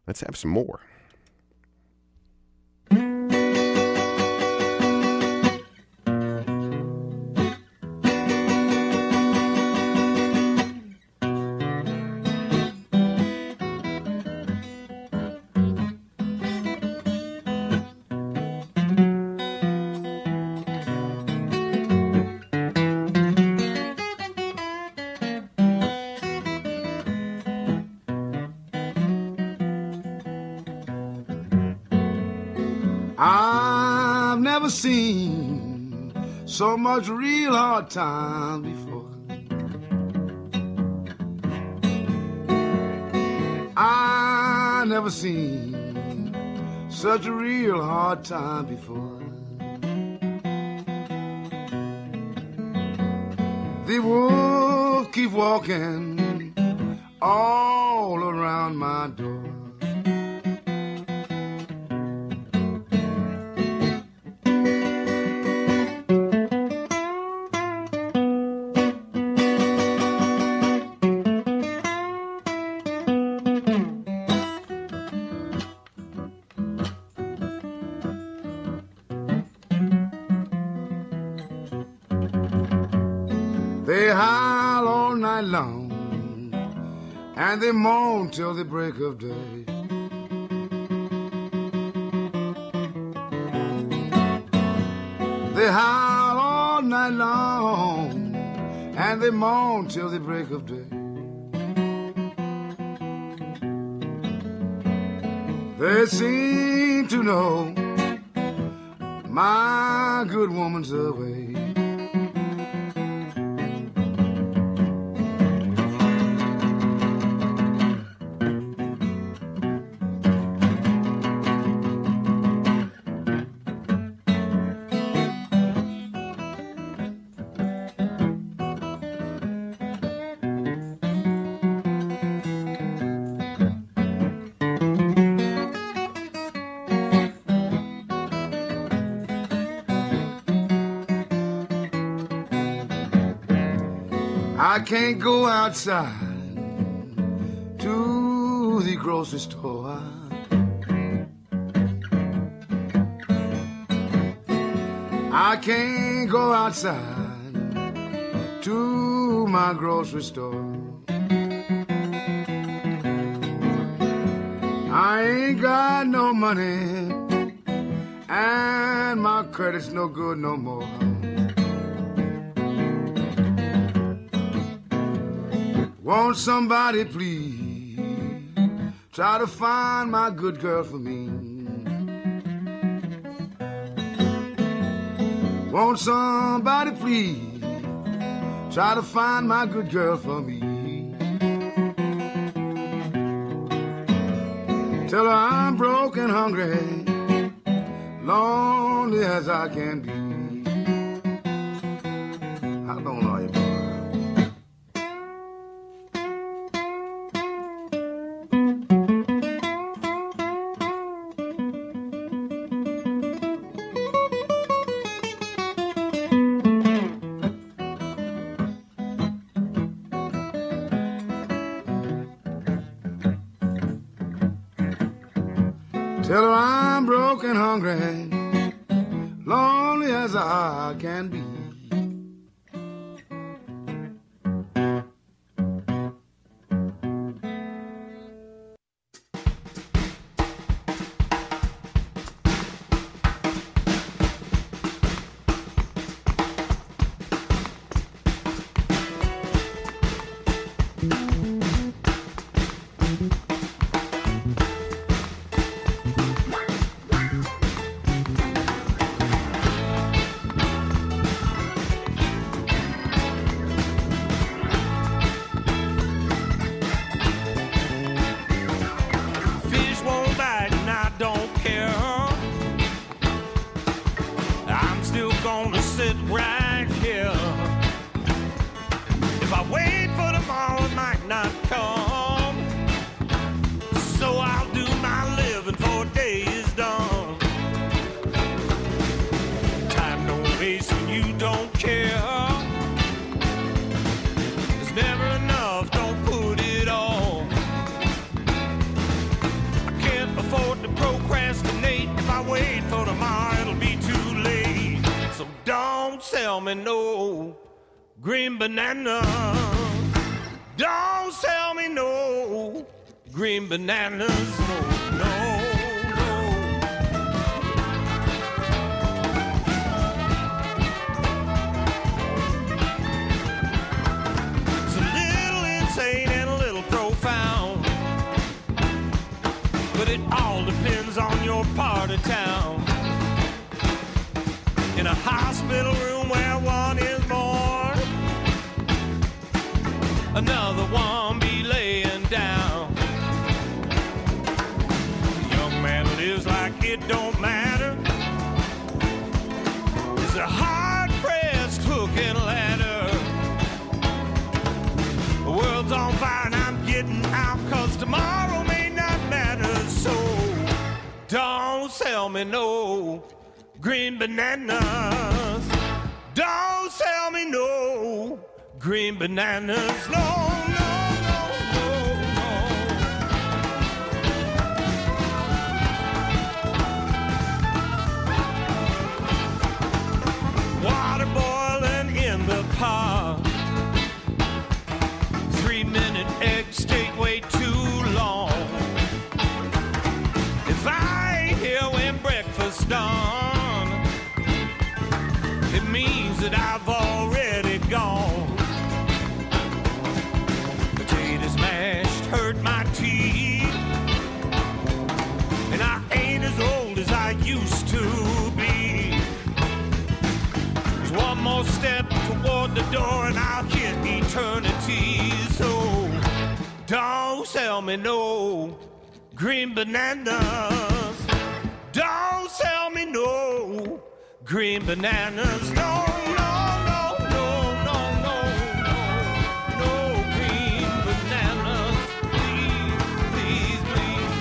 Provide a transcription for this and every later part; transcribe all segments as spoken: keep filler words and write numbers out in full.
Let's have some more. I've never seen so much real hard times before. I never seen such a real hard time before. The wolf keep walking all around my door. They howl all night long, and they moan till the break of day. They howl all night long, and they moan till the break of day. They seem to know my good woman's away. I can't go outside to the grocery store. I can't go outside to my grocery store. I ain't got no money, and my credit's no good no more. Won't somebody please try to find my good girl for me? Won't somebody please try to find my good girl for me? Tell her I'm broke and hungry, lonely as I can be. How long are you, boy? Tell her I'm broke and hungry, lonely as I can be. Don't sell me no green bananas. Don't sell me no green bananas. No, no, no. It's a little insane and a little profound, but it all depends on your part of town. In a hospital room where one is born, another one be laying down. A young man lives like it don't matter. It's a hard-pressed hook and ladder. The world's on fire and I'm getting out, 'cause tomorrow may not matter. So don't sell me no green bananas. Don't sell me no green bananas. No, no, no, no, no. Water boiling in the pot. Three-minute eggs take way too long. If I ain't here when breakfast's done, it means that I've already gone. Potatoes mashed hurt my teeth, and I ain't as old as I used to be. There's one more step toward the door and I'll hit eternity. So don't sell me no green bananas. Don't sell me no green bananas. No, no, no, no, no, no, no, no green bananas. Please, please, please.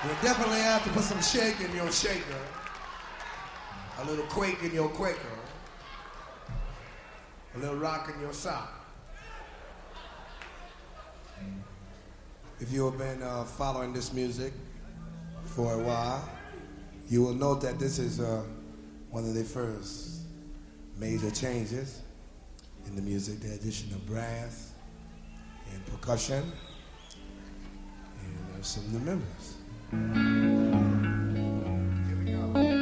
Definitely have to put some shake in your shaker, a little quake in your quaker, a little rock in your sock. If you have been uh, following this music for a while, you will note that this is uh, one of the first major changes in the music, the addition of brass and percussion and uh, some new members. Here we go.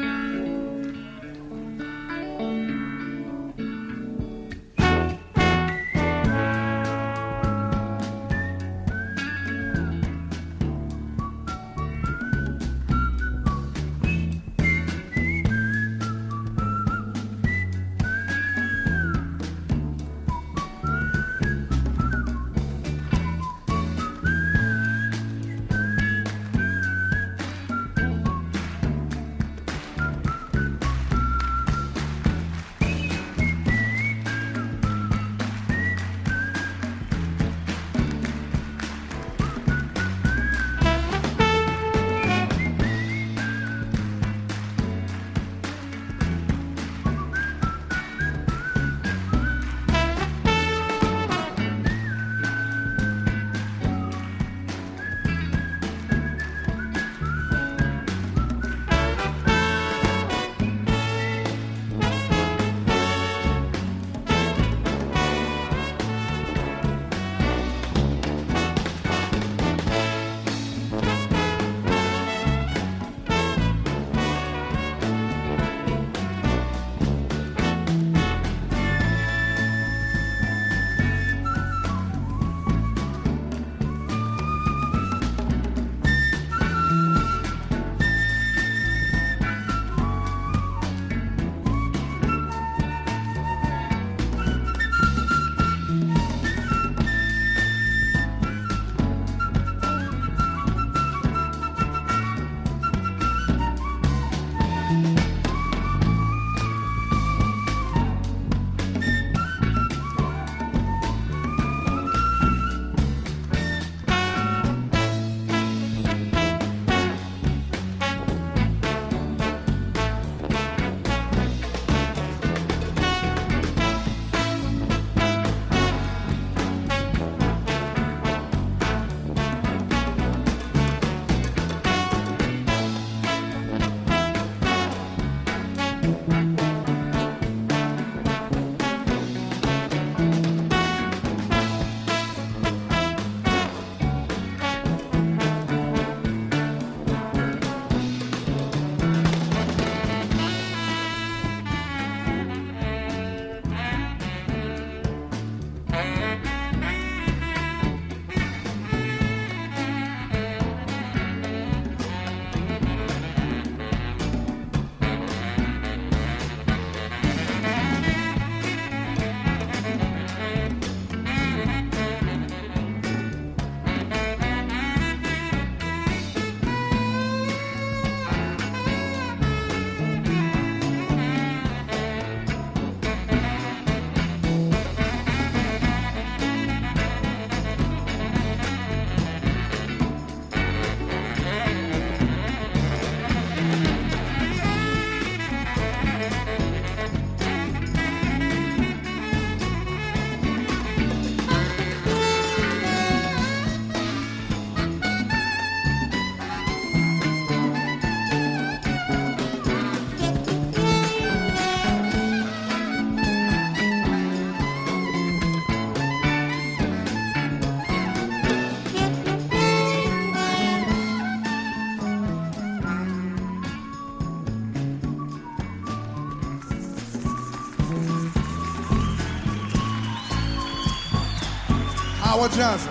Howard Johnson.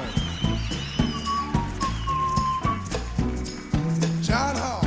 John Hall.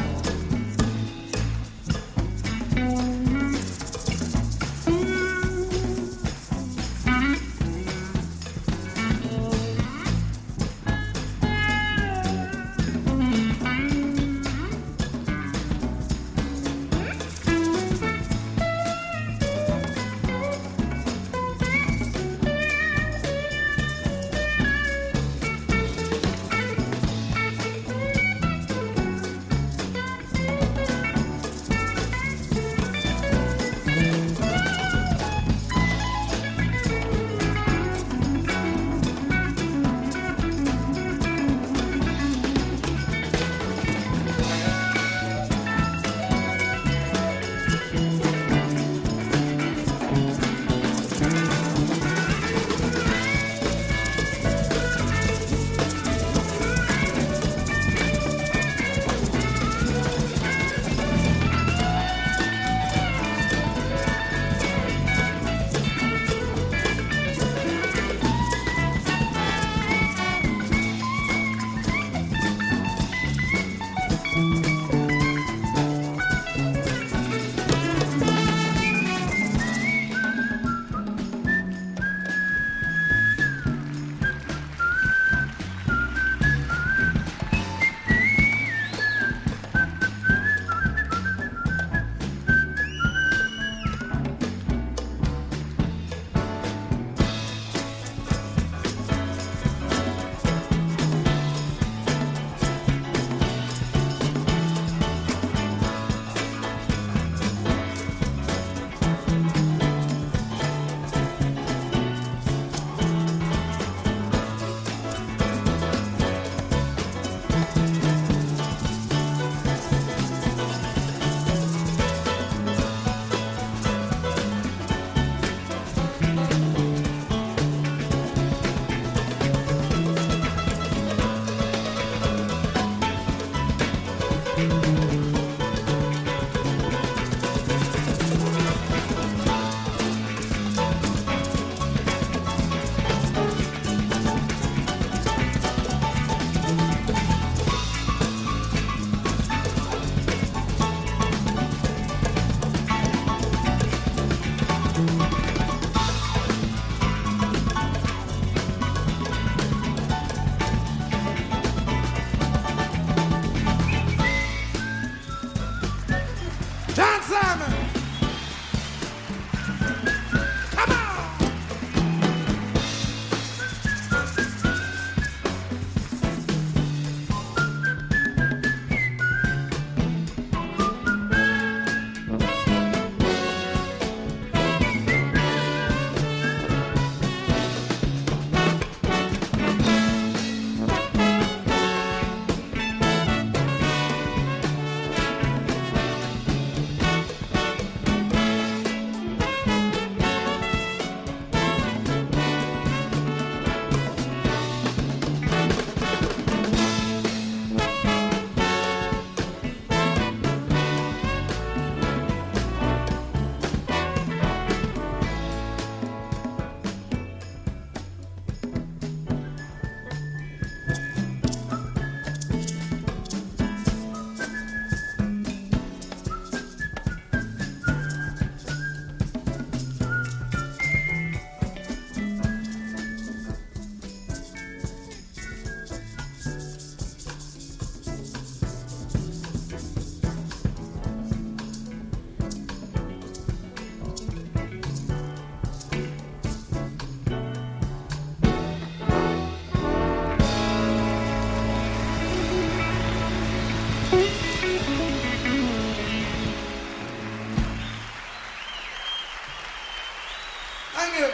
you.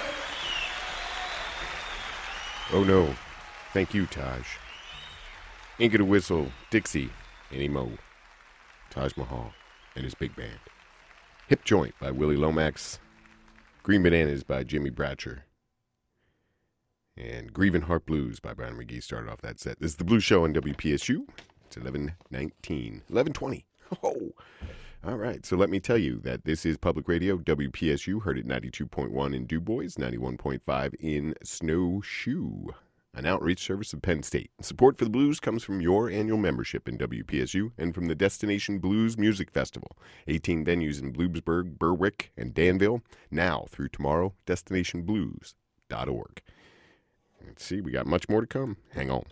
Oh no. Thank you, Taj. Ain't Gonna Whistle, Dixie, anymore. Taj Mahal and his big band. Hip Joint by Willie Lomax. Green Bananas by Jimmy Bratcher. And Grievin' Heart Blues by Brian McGee started off that set. This is the Blues Show on W P S U. It's eleven nineteen. eleven twenty. Oh, all right. So let me tell you that this is public radio. W P S U heard at ninety-two point one in Du Bois, ninety-one point five in Snowshoe, an outreach service of Penn State. Support for the blues comes from your annual membership in W P S U and from the Destination Blues Music Festival. eighteen venues in Bloomsburg, Berwick, and Danville. Now through tomorrow, destination blues dot org. Let's see, we got much more to come. Hang on.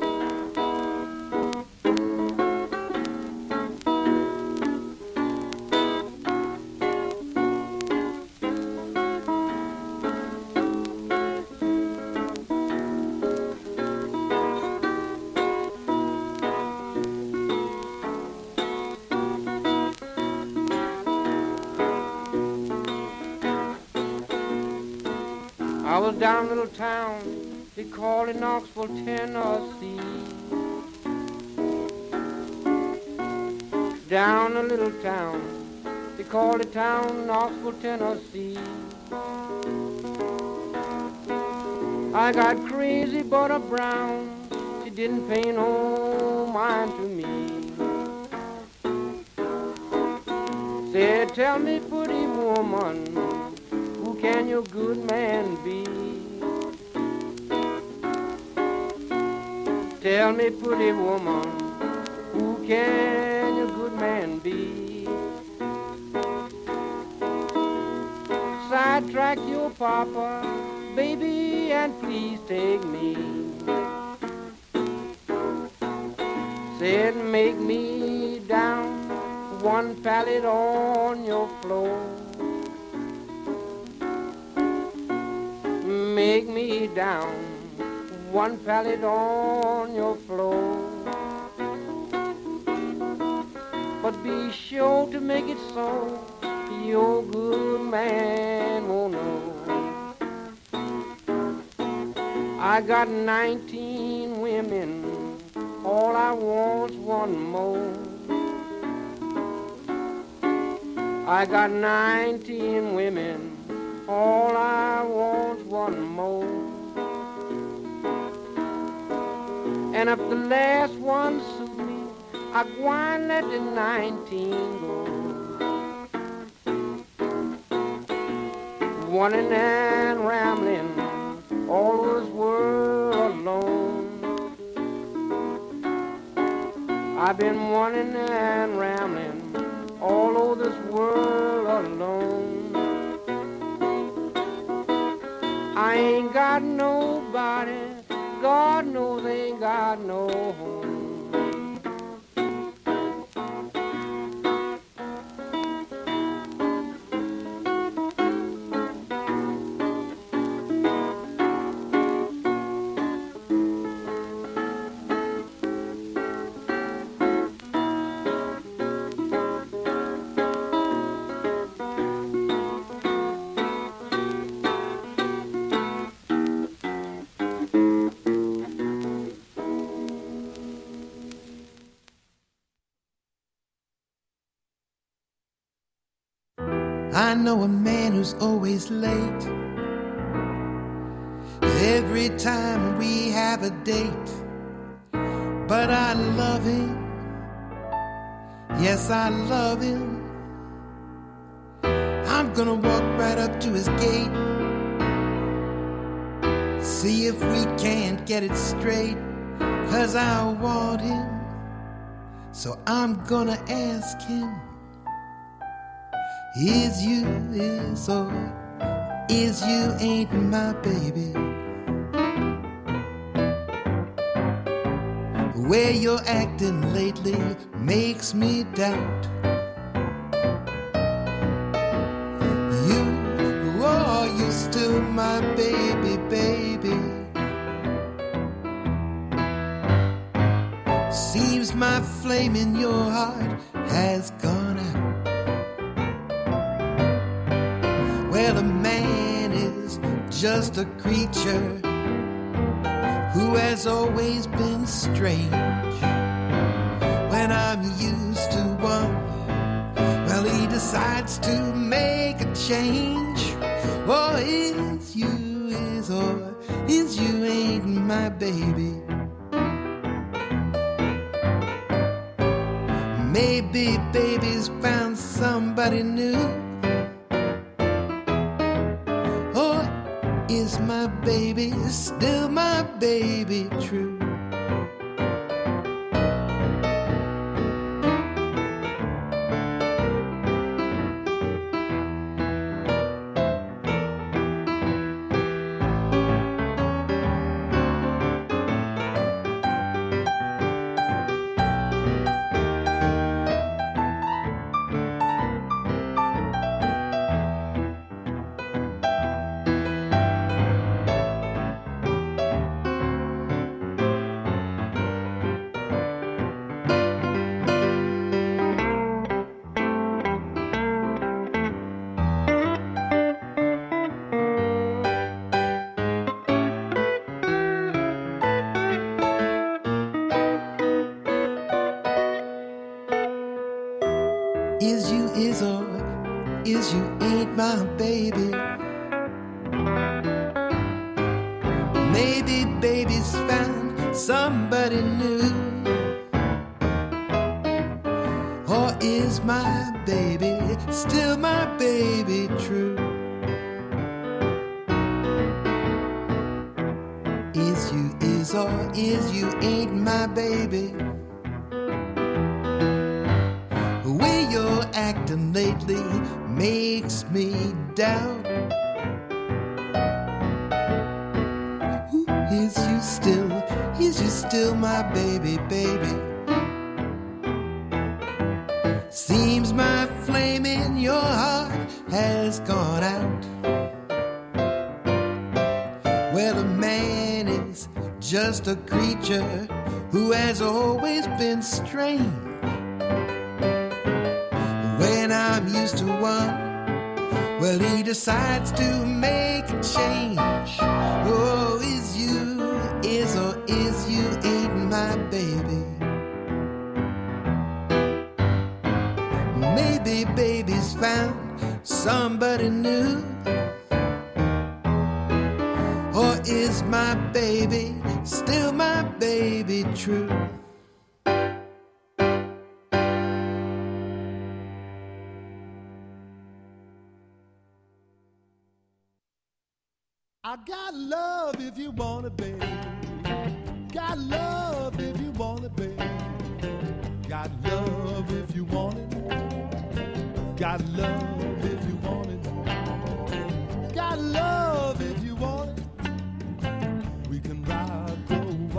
I was down a little town, they call it Knoxville, Tennessee. Down a little town, they call the town Knoxville, Tennessee. I got crazy but a brown, she didn't pay no mind to me. Said, tell me, pretty woman, who can your good man be? Tell me, pretty woman, who can your good man be? Sidetrack your papa, baby, and please take me. Said, make me down one pallet on your floor. Make me down one pallet on your floor. But be sure to make it so your good man won't know. I got nineteen women, all I want's one more. I got nineteen women, all I want's one more. And if the last one suit me, I gwine let the nineteen go. Running and rambling all over this world alone. I've been running and rambling all over this world alone. I ain't got nobody, God knows I ain't got no home. I know a man who's always late. Every time we have a date. But I love him. Yes, I love him. I'm gonna walk right up to his gate. See if we can't get it straight. 'Cause I want him. So I'm gonna ask him. Is you is or is you ain't my baby? The way you're acting lately makes me doubt. You, oh, you still my baby, baby. Seems my flame in your heart has gone out. Well, a man is just a creature who has always been strange. When I'm used to one, well, he decides to make a change. Or is you is or is you ain't my baby. Maybe baby's found somebody new. Or is my baby still my baby true? Is you is or is you ain't my baby. Maybe baby's found somebody new. Or is my baby still my baby true? Is you is or is you ain't my baby. The way you're acting lately makes me doubt. Ooh, is you still, is you still my baby, baby? Seems my flame in your heart has gone out. Well, a man is just a creature who has always been strange. When I'm used to one, well, he decides to make a change. Oh, is you, is or is you ain't my baby. Maybe baby's found somebody new. Or is my baby still my baby true? I got love if you want it, baby. Got love if you want it, baby. Got love if you want it. Got love if you want it. Got love if you want it. We can ride, go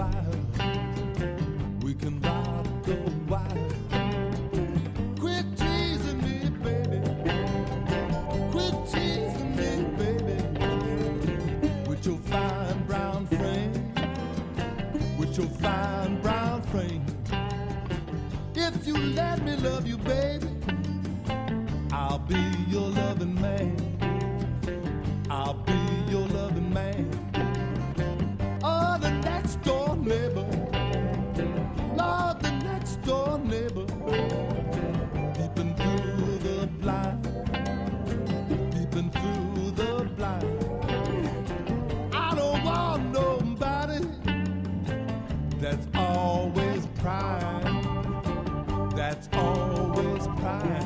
wild. We can ride, go wild. Quit teasing me, baby. Quit teasing me, baby. With your fine brown frame, with your fine brown frame. If you let me love you, baby, I'll be your loving man. I'll be your loving man. Oh, the next door neighbor, Lord, the next door neighbor, peeping through the blind, peeping through the blind. I don't want nobody that's always prying, that's always prying.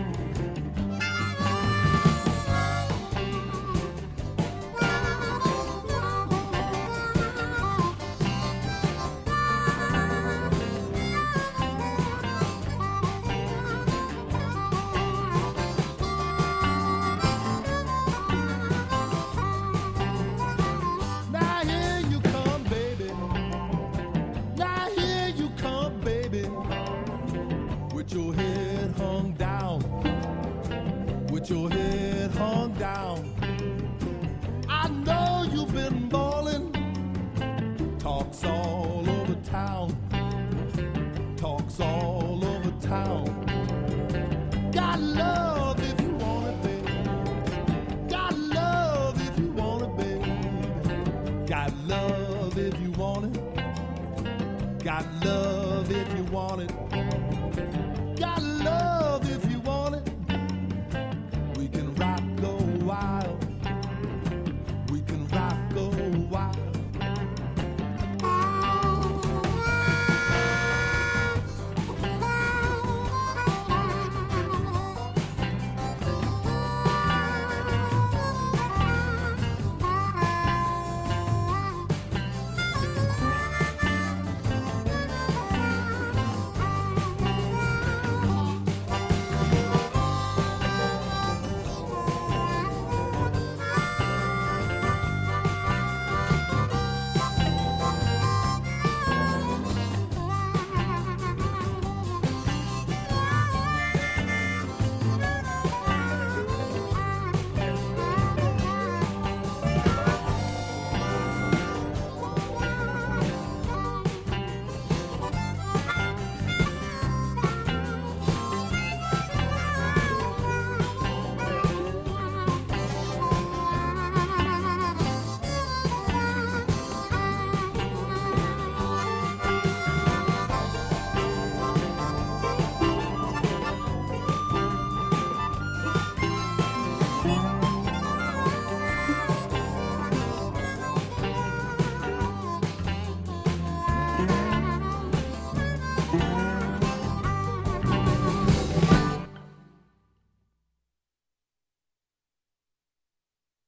Your head hung down, with your head hung down. I know you've been ballin', talks all over town, talks all over town. Got love if you want it, baby. Got love if you want it, baby.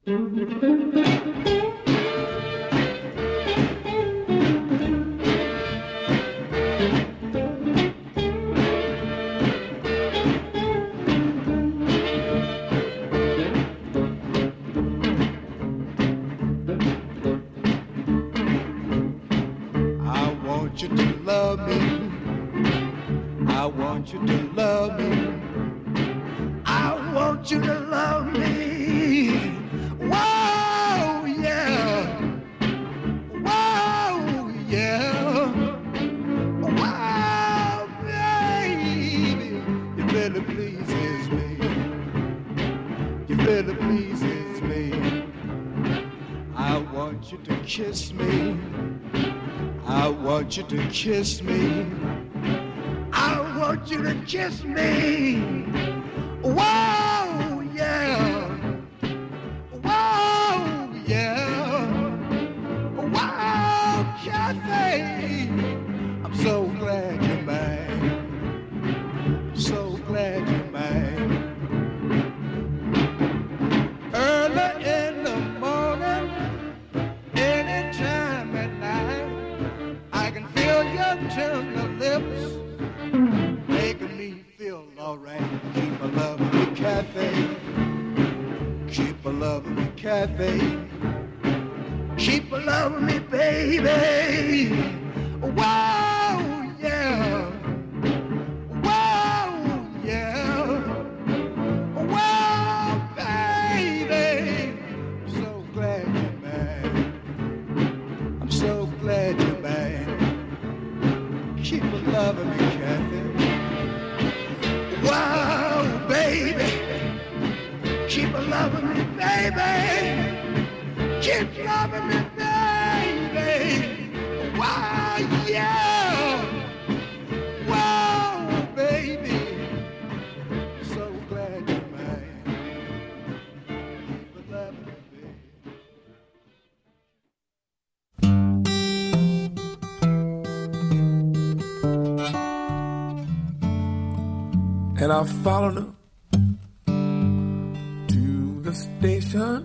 want you to love me. I want you to love me. I want you to love me. Whoa, yeah. Whoa, yeah. Wow, baby. You really pleases me. You really pleases me. I want you to kiss me. I want you to kiss me. I want you to kiss me. Whoa, yeah. Whoa, yeah. Wow, Kathy. I'm so glad you're mine. So glad you're mine. Early in the morning, anytime at night, I can feel your tender lips making me feel alright. Keep a loving me, Kathy. Keep a loving me, Kathy. Keep a loving me, baby. Wow, yeah. Wow, yeah. Wow, baby. I'm so glad you're mine. I'm so glad you're mine. Keep a loving me, Kathy. Wow, baby. Keep a loving me, baby. Keep loving me, baby. Wow, yeah. Wow, baby. So glad you're mine. Keep a loving me, baby. And I followed her to the station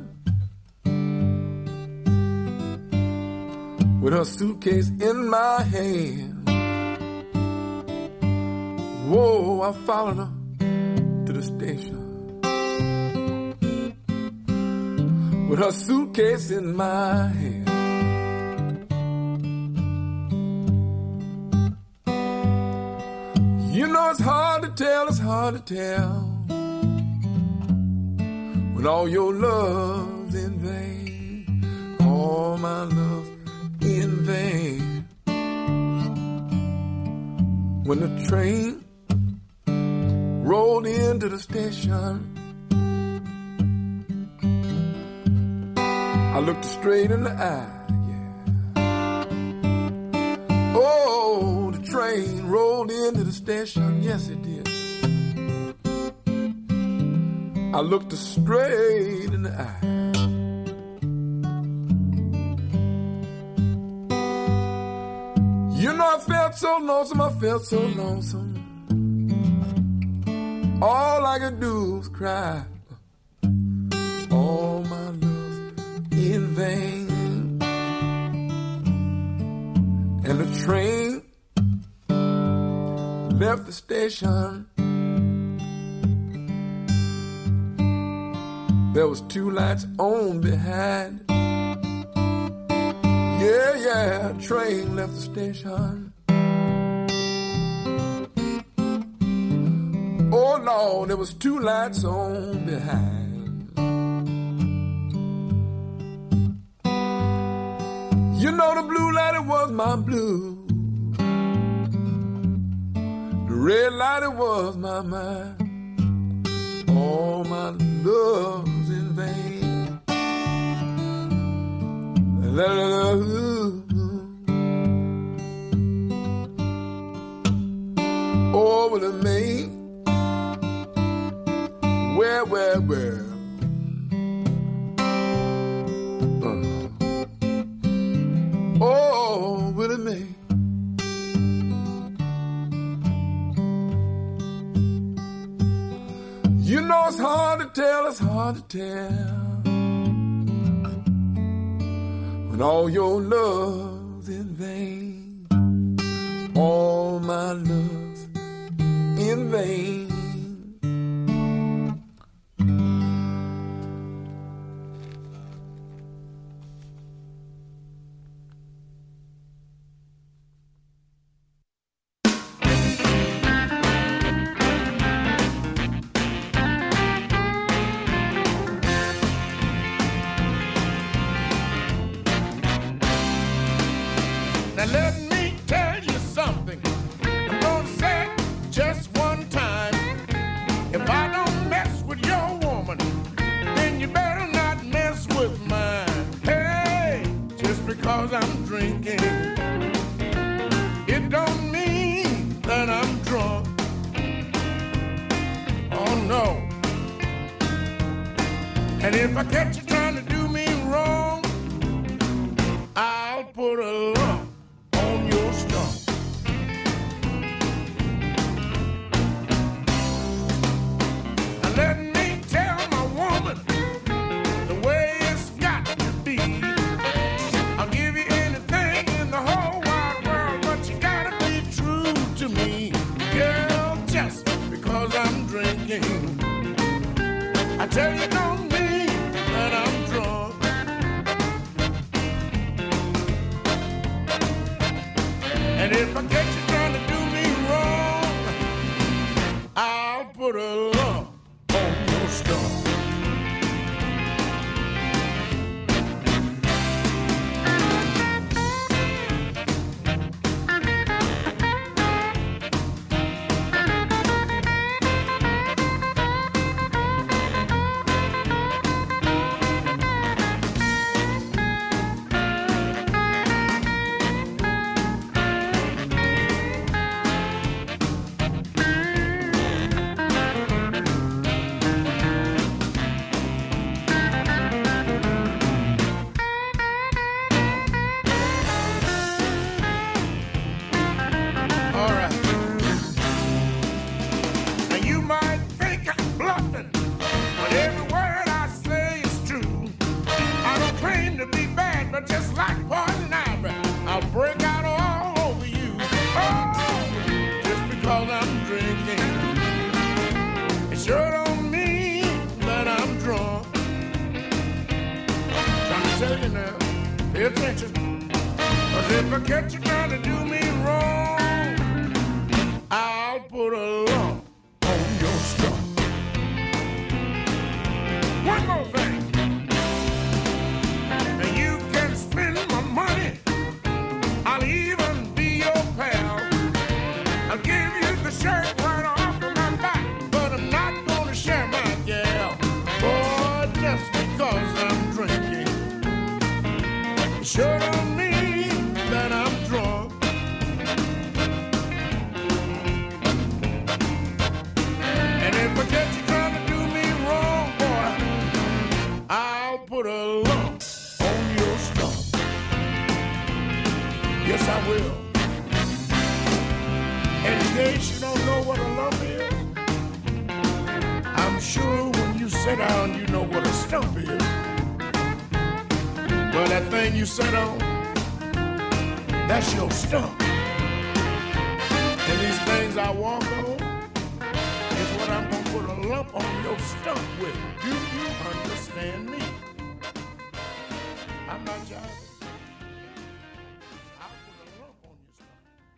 with her suitcase in my hand. Whoa, I followed her to the station with her suitcase in my hand. You know it's hard to tell, it's hard to tell when all your love's in vain, all my love in vain. When the train rolled into the station, I looked her straight in the eye. Oh, the train rolled into the station, yes it did. I looked her straight in the eye. You know I felt so lonesome, I felt so lonesome. All I could do was cry. All my love in vain. And the train left the station. There was two lights on behind. Yeah, yeah, train left the station. Oh no, there was two lights on behind. You know the blue light, it was my blue. The red light, it was my mind. All my love's in vain. La, la, la, ooh. Over the main. Where, where, where? Oh, Willie Mae. You know it's hard to tell, it's hard to tell and all your love's in vain. All my love's in vain. Now let me tell you something. I'm gonna say it just one time. If I don't mess with your woman, then you better not mess with mine. Hey, just because I'm drinking, it don't mean that I'm drunk. Oh no. And if I catch you trying to do me wrong, I'll put a lump on your stump. Now let me tell my woman the way it's got to be. I'll give you anything in the whole wide world, but you gotta be true to me. Girl, just because I'm drinking, I tell you don't mean that I'm drunk. And if I catch you trying to do me wrong, I'll put a lump on your stump. All right. Now you might think I'm bluffing, but every word I say is true. I don't claim to be bad, but just like poison ivy, I'll break out all over you. Oh, just because I'm drinking, it sure don't mean that I'm drunk. Trying to tell you now, pay attention. Cause if I catch you trying to do me wrong, I'll put a lump on your stump. One more thing. Now you can spend my money, I'll even be your pal. I'll give you the shirt right off of my back, but I'm not gonna share my gal. Boy, just because I'm drinking, it sure don't mean that I'm drunk. And if I catch you trying to do me wrong, boy, I'll put a lump on your stump. Yes, I will. And in case you don't know what a lump is, I'm sure when you sit down, you know what a stump is. Well, that thing you sit on, that's your stump. And these things I walk on is what I'm gonna put a lump on your stump with. Do you understand me? I'm not jiving. I'll put a lump on your stump.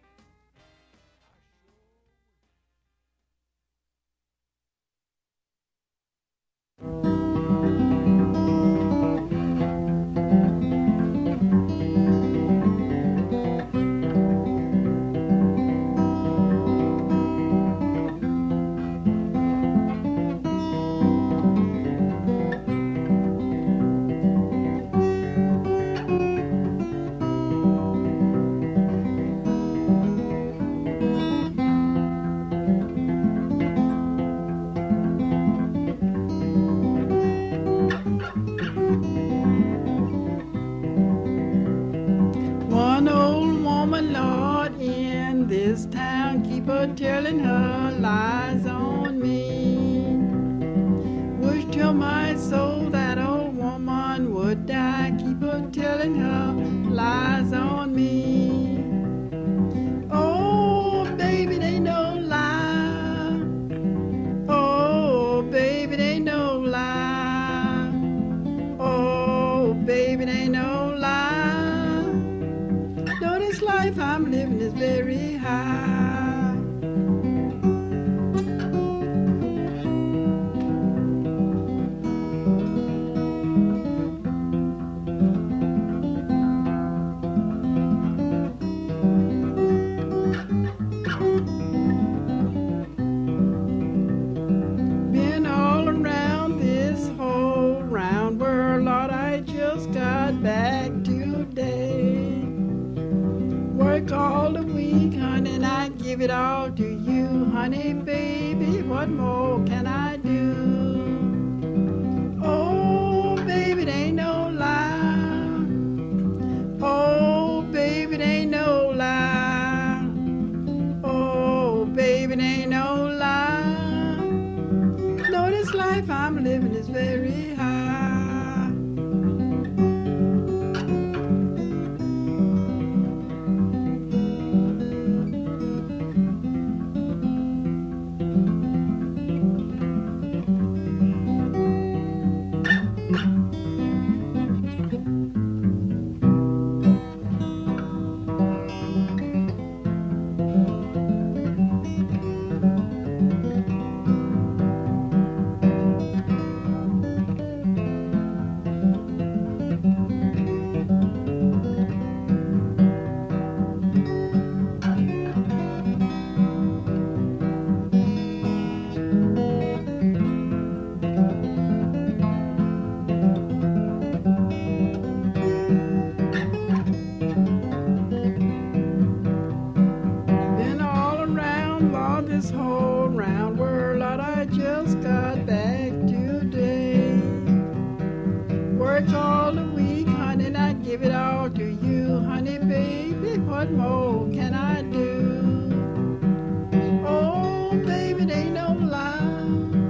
One old woman, Lord, in this town, keep her telling her lies on me. Wish to my soul that old woman would die, keep her telling telling her lies on me. Oh, baby, they no lie. Oh, baby, they no lie. Oh, baby, they no lie. Though this life I'm living is very high. Been all around this whole round world, Lord, I just got back today. Work all the week, honey, and I give it all to you, honey, baby. What more can I do? Oh, baby, they ain't no lie. Oh, baby, they ain't no lie. Oh, baby, they ain't no lie. No, this life I'm living is very high. Been all around, Lord, this whole round world, Lord, I just got back today. Work all the week, honey, and I give it all to you, honey, baby. What more can I do? Oh, baby, they no lie.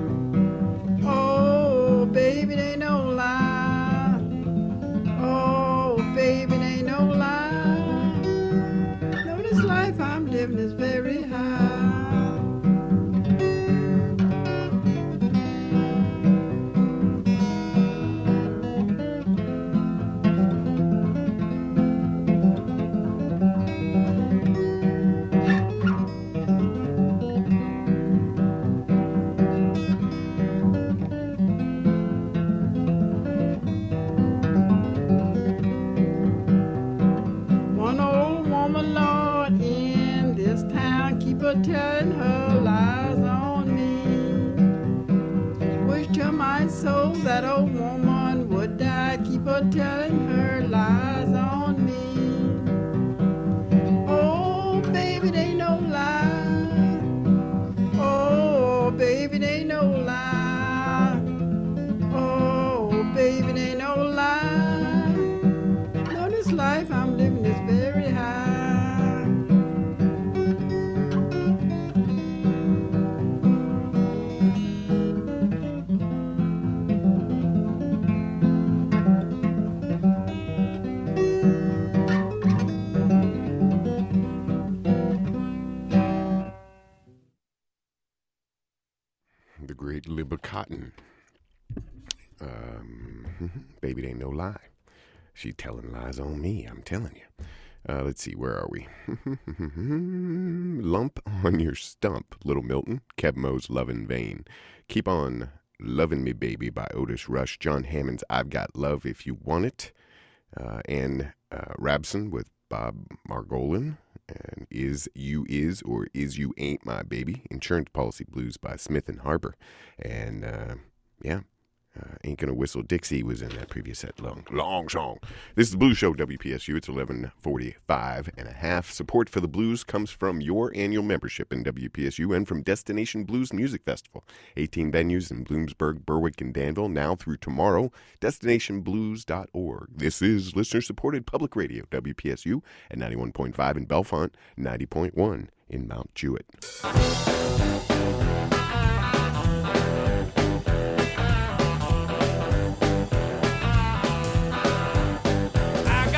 Oh, baby, they no lie. Oh, baby, they no lie. No, this life I'm living is very high. One old woman, Lord, in this town, keep her telling her lies on me. Wish to my soul that old woman would die, keep her telling her lies on me. Oh, baby, they no lie. Oh, baby, they no lie. Oh, baby, they no lie. No, this life I'm living is very high. The great Libba Cotton. Um, baby, they ain't no lie. She telling lies on me, I'm telling you. Uh, let's see, where are we? Lump on your stump, Little Milton. Keb Mo's Lovin' Vain. Keep on Lovin' Me Baby by Otis Rush. John Hammond's I've Got Love If You Want It. Uh, and uh, Rabson with Bob Margolin. And Is You Is or Is You Ain't My Baby. Insurance Policy Blues by Smith and Harbor. And uh, yeah. Uh, Ain't Gonna Whistle Dixie was in that previous set. Long, long song. This is the Blues Show, W P S U. It's eleven forty-five and a half. Support for the blues comes from your annual membership in W P S U and from Destination Blues Music Festival. eighteen venues in Bloomsburg, Berwick, and Danville, now through tomorrow. destination blues dot org. This is listener-supported public radio, W P S U, at ninety-one point five in Bellefonte, ninety point one in Mount Jewett. I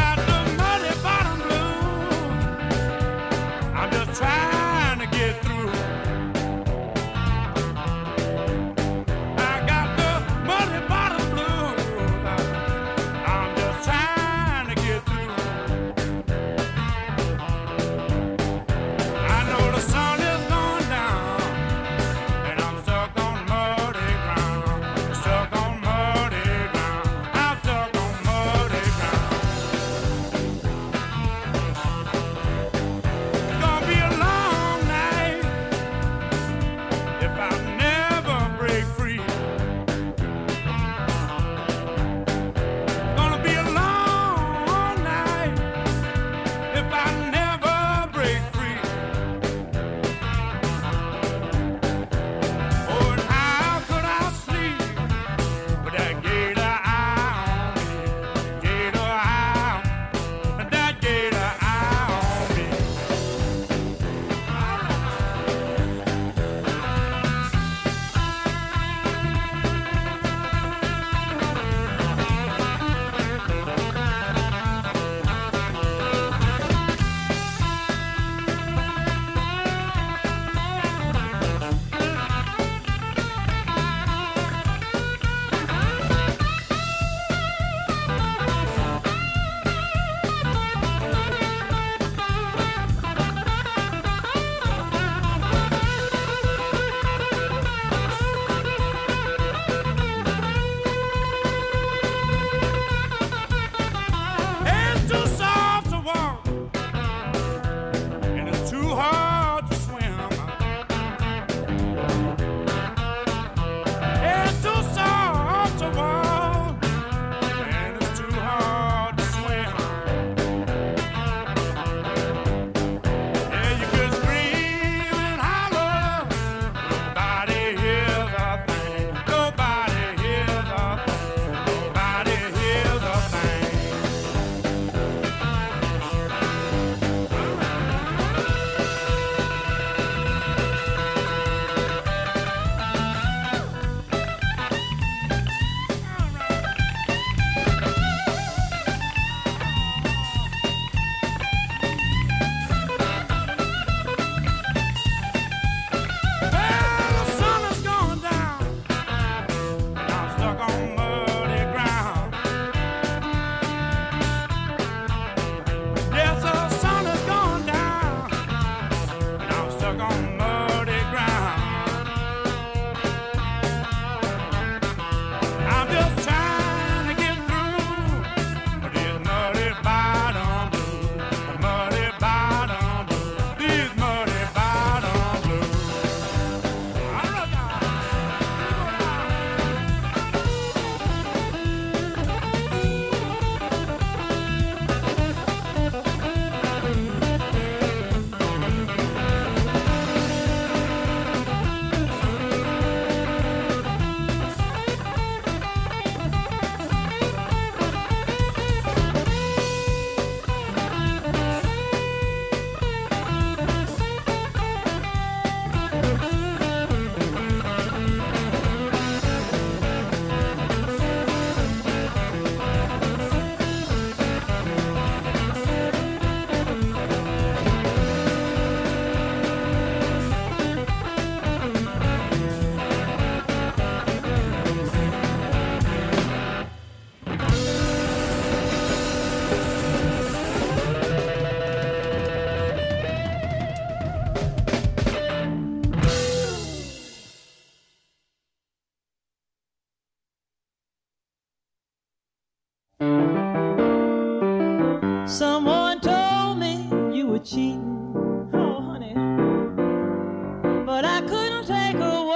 Someone told me you were cheating, oh honey, but I couldn't take a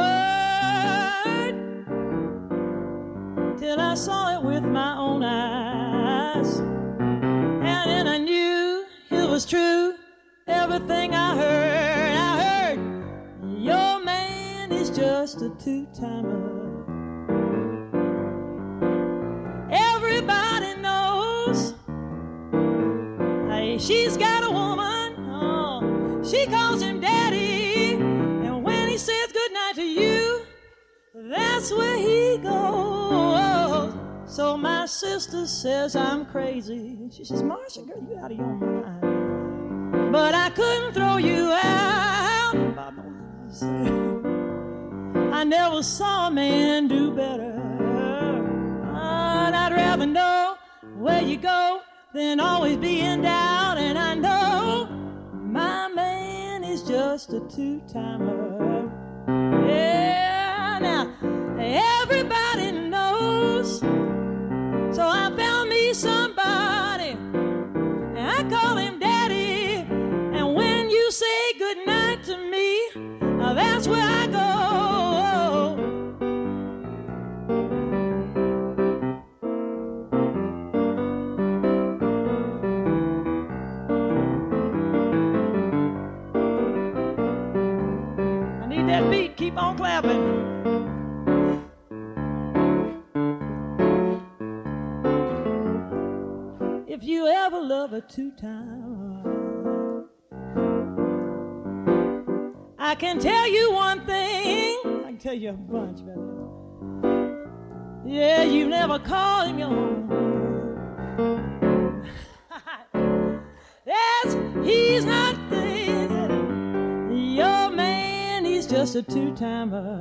word till I saw it with my own eyes, and then I knew it was true. Everything I heard, I heard your man is just a two-timer. Everybody knows she's got a woman, oh, she calls him daddy, and when he says goodnight to you, that's where he goes. So my sister says I'm crazy. She says, Marcia, girl, you out of your mind. But I couldn't throw you out. I never saw a man do better. But I'd rather know where you go than always be in doubt, and I know my man is just a two-timer. Yeah, now everybody knows, so I found me somebody, and I call him daddy, and when you say goodnight to me, that's where I go. That beat, keep on clapping. If you ever love a two-timer, I can tell you one thing. I can tell you a bunch, brother. Yeah, you never call him your own. Yes, he's not thinking your man, he's just a two-timer.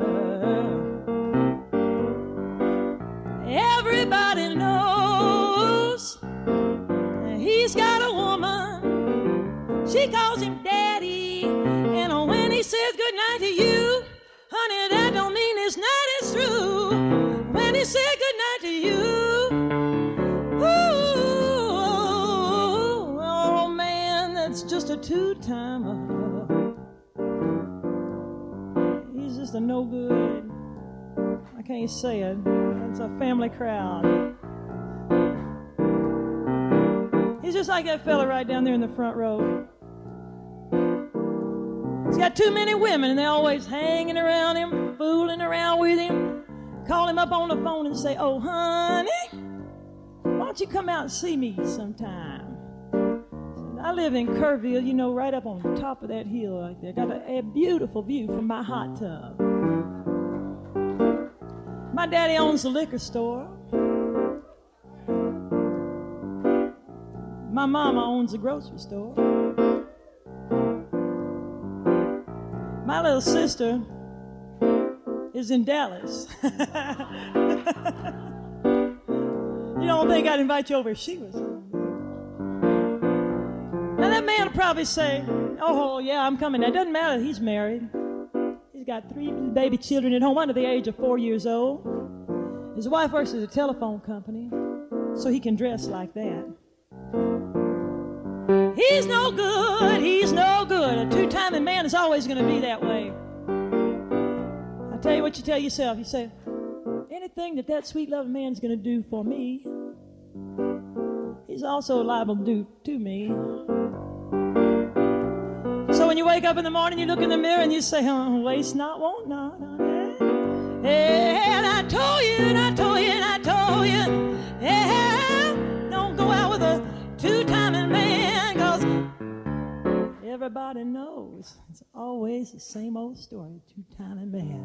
Everybody knows he's got a woman, she calls him daddy, and when he says goodnight to you, honey, that don't mean his night is through. When he says goodnight to you, ooh, oh man, that's just a two-timer. He's just a no good, I can't say it, it's a family crowd. He's just like that fella right down there in the front row. He's got too many women, and they're always hanging around him, fooling around with him. Call him up on the phone and say, oh, honey, why don't you come out and see me sometime? I live in Kerrville, you know, right up on the top of that hill right there. Got a, a beautiful view from my hot tub. My daddy owns a liquor store. My mama owns a grocery store. My little sister is in Dallas. You don't think I'd invite you over if she was. Now that man will probably say, oh, yeah, I'm coming. It doesn't matter, he's married. He's got three baby children at home under the age of four years old. His wife works at a telephone company, so he can dress like that. He's no good, he's no good. A two-timing man is always going to be that way. I tell you what you tell yourself. You say, anything that that sweet loving man's going to do for me, he's also liable to do to me. So when you wake up in the morning, you look in the mirror and you say, oh, waste not, want not. Hey, and I told you, and I told you, and I told you, yeah, don't go out with a two-timing man, because everybody knows it's always the same old story, two-timing man.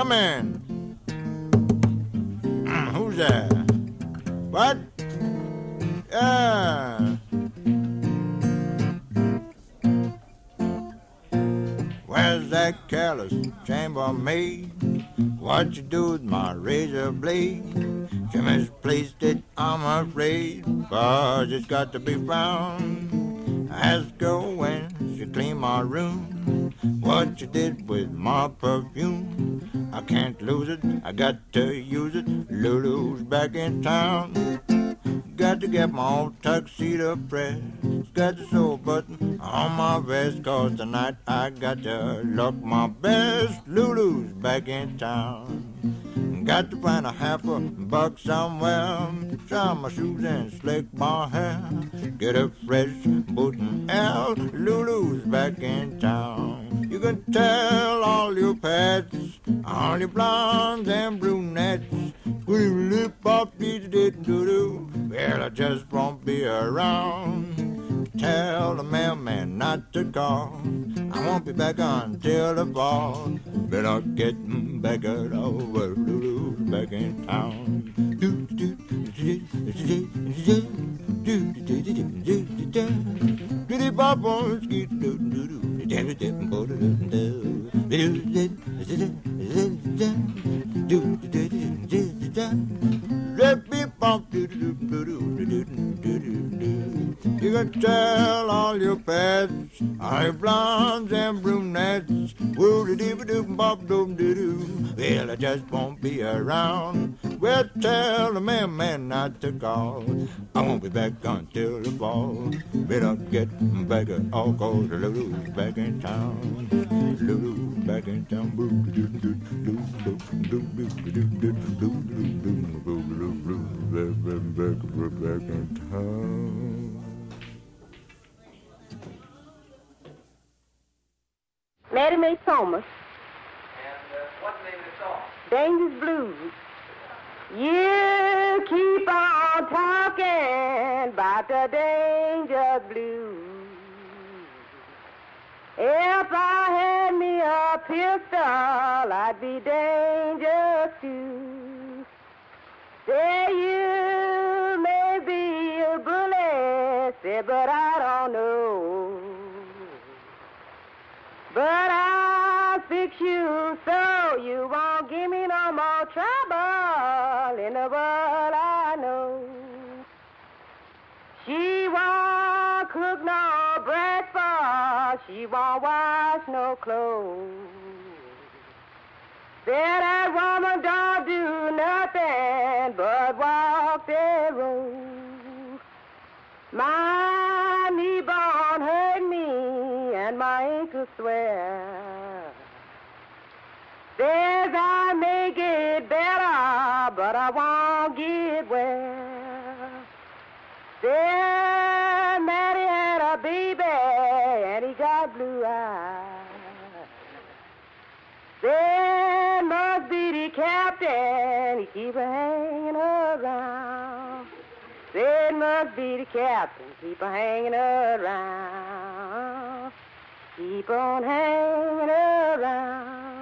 Come in. Who's there? What? Yeah. Where's that careless chambermaid? What you do with my razor blade? She misplaced it, I'm afraid, 'cause it's got to be found. Ask her when she cleaned my room, what you did with my perfume. I can't lose it, I got to use it. Lulu's back in town. Got to get my old tuxedo pressed. Got to sew a button on my vest, 'cause tonight I got to look my best. Lulu's back in town. Got to find a half a buck somewhere, shine my shoes and slick my hair. Get a fresh boot and L. Lulu's back in town. You can tell all your pets, all your blondes and brunettes, lip pop did did do do. Well, I just won't be around. Tell the mailman not to call. I won't be back until the fall. But I'll get back it over. Lulu's back in town. Do do do do do do do do do do bop on ski do do do do do do you can tell all your pets, all your blondes and brunettes, woo doo doo bop doo doo doo. Well, I just won't be around. Well, tell the mailman not to call. I won't be back until the fall. Better get back at all, 'cause Lulu's back in town. Lulu's back in town. Back in town. Mattie Mae Thomas. And uh, what's the name of the song? Dangerous Blues. You keep on talking about the dangerous blues. If I had me a pistol, I'd be dangerous too. Say you may be a bully, say, but I don't know. But I'll fix you so you won't give me no more trouble in the world I know. She won't cook no breakfast, she won't wash no clothes. Say that woman don't do nothing but walk the road. My knee bone hurt me and my ankle swear. Says I may get better, but I won't get well. Says Mattie had a baby and he got blue eyes. Says must be the captain, he keep her hanging around. Said must be the captain, keep on hanging around. Keep on hanging around.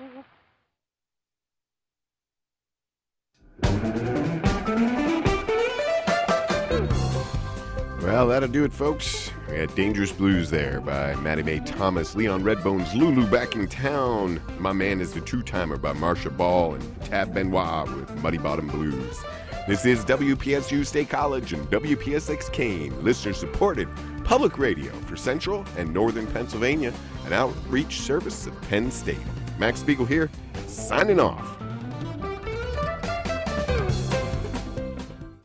Well, that'll do it, folks. We had Dangerous Blues there by Mattie Mae Thomas, Leon Redbone's Lulu Back in Town. My Man is the Two-Timer by Marsha Ball, and Tab Benoit with Muddy Bottom Blues. This is W P S U State College and W P S X Kane, listener-supported public radio for Central and Northern Pennsylvania, an outreach service of Penn State. Max Spiegel here, signing off.